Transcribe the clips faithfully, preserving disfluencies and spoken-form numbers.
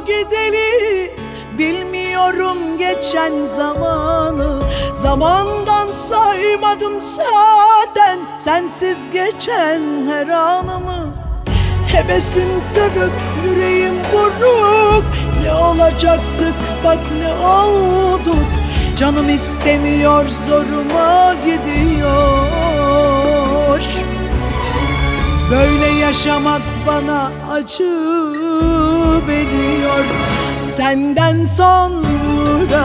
gideli, bilmiyorum geçen zamanı. Zamandan saymadım zaten sensiz geçen her anımı. Hevesim kırık, yüreğim buruk, ne olacaktık bak ne olduk. Canım istemiyor, zoruma gidiyor. Böyle yaşamak bana acı veriyor. Senden sonra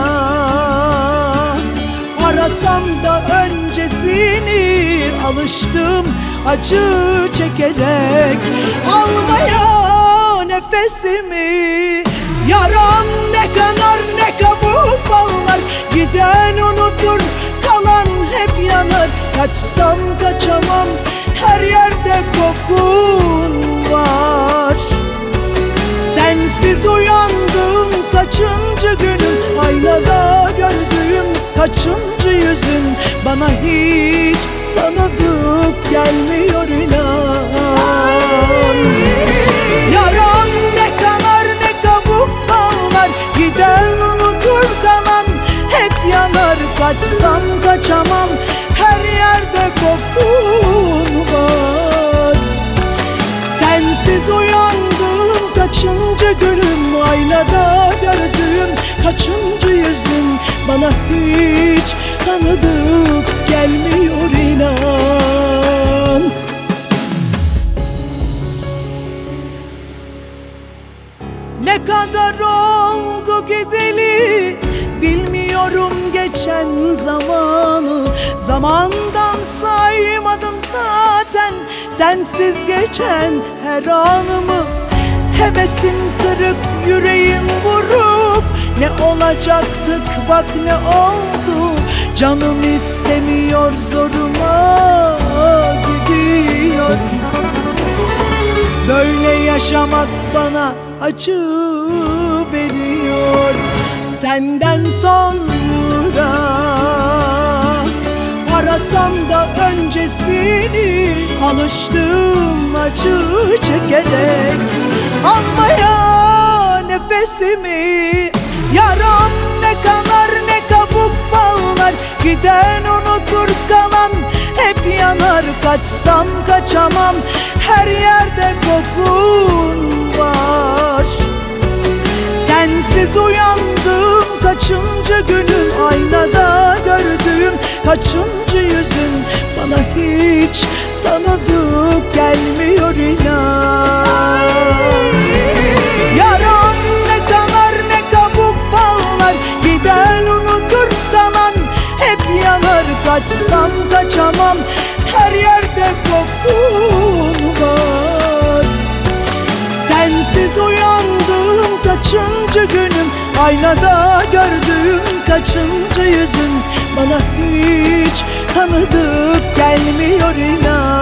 arasam da öncesini, alıştım acı çekerek almaya nefesimi. Yaram ne kanar ne kabuk bağlar, giden unutur kalan hep yanar. Kaçsam kaçamam, her yerde kokun var. Sensiz uyandım kaçıncı günüm, aynada gördüğüm kaçıncı yüzün. Bana hiç tanıdık gelmiyor inan. Yaram ne kanar ne kabuk bağlar, giden unutur kalan hep yanar. Kaçsam kaçamam, her yerde kokun var. Sensiz uyandım kaçıncı günüm, aynada gördüğüm kaçıncı yüzün. Bana hiç tanıdık gelmiyor inan. Ne kadar oldu gideli, bilmiyorum geçen zamanı. Zamandan saymadım zaten sensiz geçen her anımı. Hevesim kırık, yüreğim buruk, ne olacaktık bak ne oldu. Canım istemiyor, zoruma gidiyor. Böyle yaşamak bana acı veriyor. Senden sonra arasam da öncesini, alıştım acı çekerek almaya nefesimi. Yaram ne kanar ne kabuk bağlar, giden unutur kalan hep yanar. Kaçsam kaçamam, her yerde kokun var. Sensiz uyandım kaçıncı günüm, aynada gördüğüm kaçıncı yüzün. Bana hiç tanıdık gelmiyor inan. Yaram ne kanar ne kabuk bağlar, giden unutur kalan hep yanar. Kaçsam kaçamam, her yerde kokun var. Sensiz uyandım kaçıncı günüm, aynada gördüğüm kaçıncı yüzün. Bana hiç tanıdık gelmiyor inan.